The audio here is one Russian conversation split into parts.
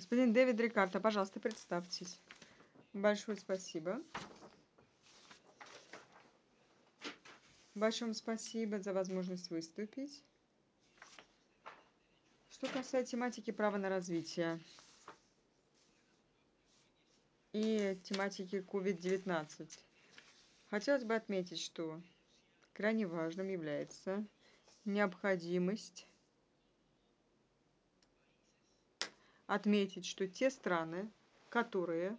Господин Дэвид Рикардо, пожалуйста, представьтесь. Большое спасибо. Большое вам спасибо за возможность выступить. Что касается тематики права на развитие и тематики COVID-19, хотелось бы отметить, что крайне важным является необходимость отметить, что те страны, которые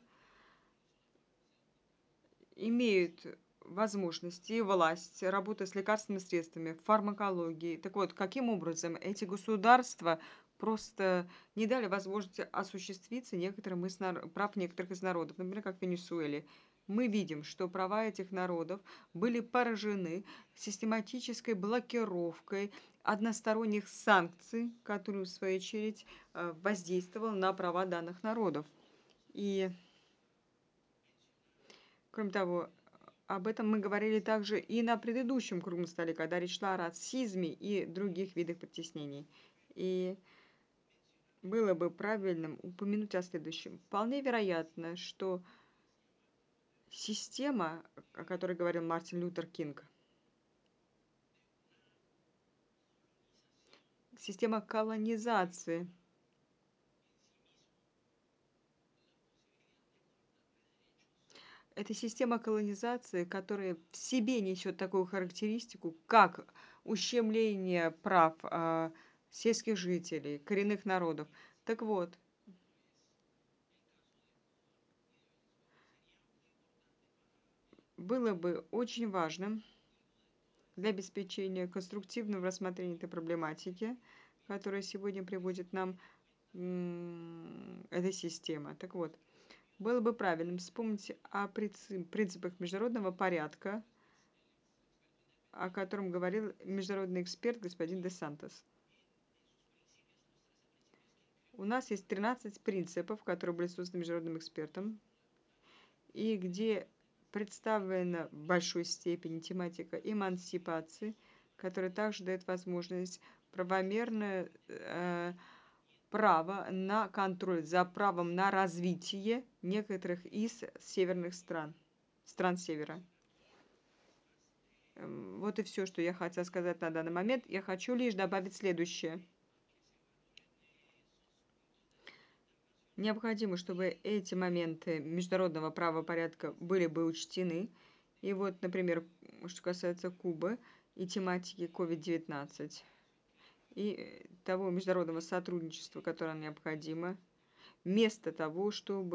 имеют возможности и власть работать с лекарственными средствами, фармакологией. Так вот, каким образом эти государства просто не дали возможности осуществиться некоторым из прав некоторых из народов, например, как в Венесуэле. Мы видим, что права этих народов были поражены систематической блокировкой односторонних санкций, которые, в свою очередь, воздействовала на права данных народов. И кроме того, об этом мы говорили также и на предыдущем круглом столе, когда речь шла о расизме и других видах притеснений. И было бы правильным упомянуть о следующем. Вполне вероятно, что система, о которой говорил Мартин Лютер Кинг, система колонизации, это система колонизации, которая в себе несет такую характеристику, как ущемление прав сельских жителей, коренных народов. Так вот, было бы очень важным для обеспечения конструктивного рассмотрения этой проблематики, которая сегодня приводит нам эта система. Так вот, было бы правильным вспомнить о принципах международного порядка, о котором говорил международный эксперт господин де Сантос. У нас есть 13 принципов, которые были созданы международным экспертом, и где представлена в большой степени тематика эмансипации, которая также дает возможность правомерное право на контроль за правом на развитие некоторых из северных стран, стран Севера. Вот и все, что я хотела сказать на данный момент. Я хочу лишь добавить следующее. Необходимо, чтобы эти моменты международного правопорядка были бы учтены. И вот, например, что касается Кубы и тематики COVID-19, и того международного сотрудничества, которое необходимо, вместо того, чтобы